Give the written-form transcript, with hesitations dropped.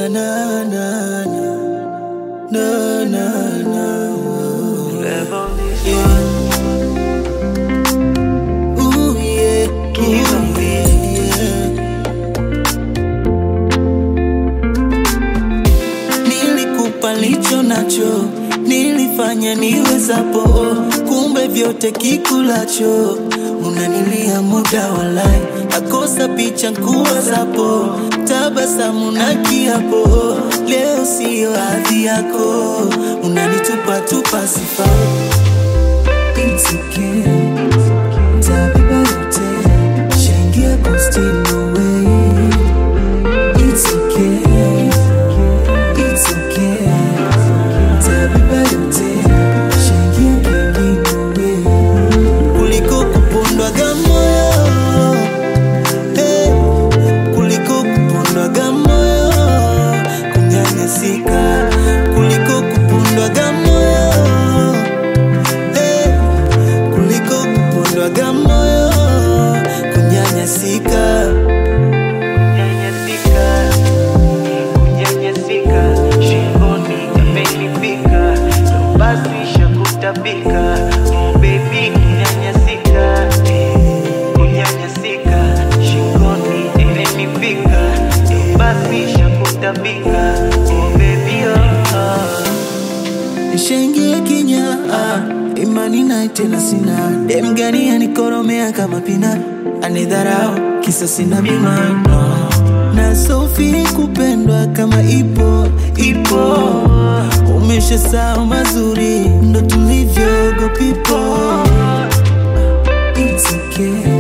na na na na na. Yeah. Ooh yeah, ooh yeah. Nilikupa licho nacho, nilifanya niwezapo, kumbe vyote kikulacho. Unanilia muda walai, nakosa picha nkuwazapo, tabasamu na kiapo. Leo siyo hadhi yako, unanitupa tupa sifa. It's okay, tabeba yote, shangia posti no way. It's okay, it's okay, tabeba yote, shangia kengi no way. Kuliko kupondwaga moyo, hey, kuliko kupondwaga moyo, kunyanyasika. Kuliko kupondwaga moyo, hey, kuliko kupondwaga moyo, kunyanyasika. Kunyanyasika, shingoni imenifika, ndo basi shakutapika. Oh baby, kunyanyasika, kunyanyasika, shingoni imenifika, ndo basi shakutapika. Oh baby, Nishaingia kinya, imani naye tena sina. Dem gani anikoromea kama pina, anidharau kisa sina bima, no. Na Sophie kupendwa kama ipo. Umeshasahau mazuri, ndo tulivyo go people. It's okay.